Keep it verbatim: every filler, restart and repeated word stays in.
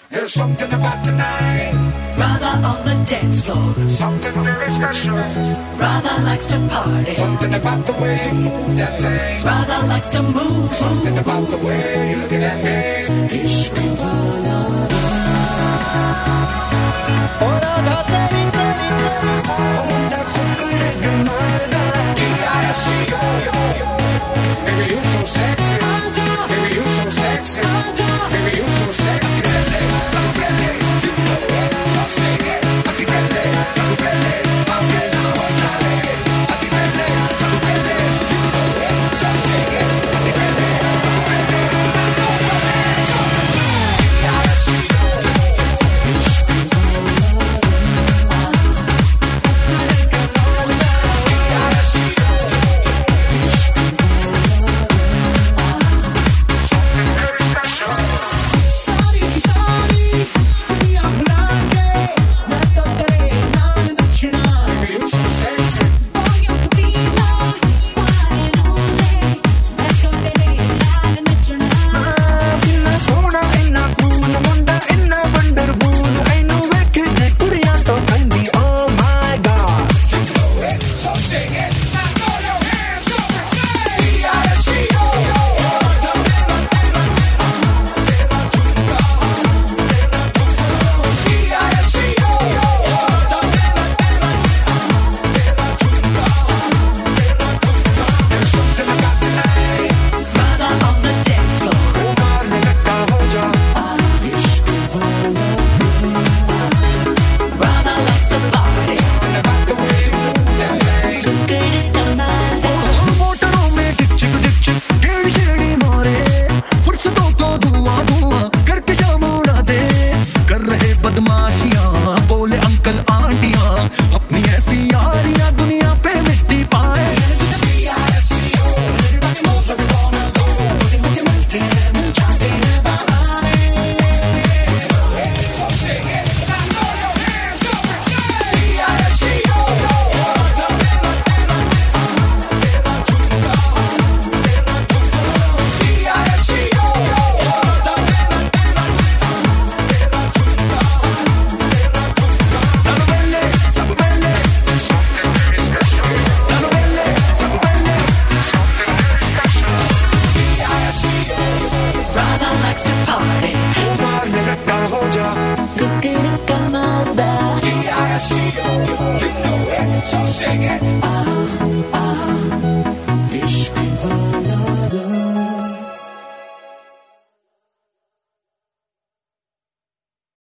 There's something about tonight. Radha on the dance floor. Something very special. Radha likes to party. Something about the way you move that thing. Radha likes to move. Something about the way you're looking at me. Ishq wala. Oh Radha teri teri teri. Oh munda sukne gmarda. D I S C O. Baby you so sexy. Baby you so sexy. Baby you so sexy. D I S C O, you know it, so sing it. Uh-huh.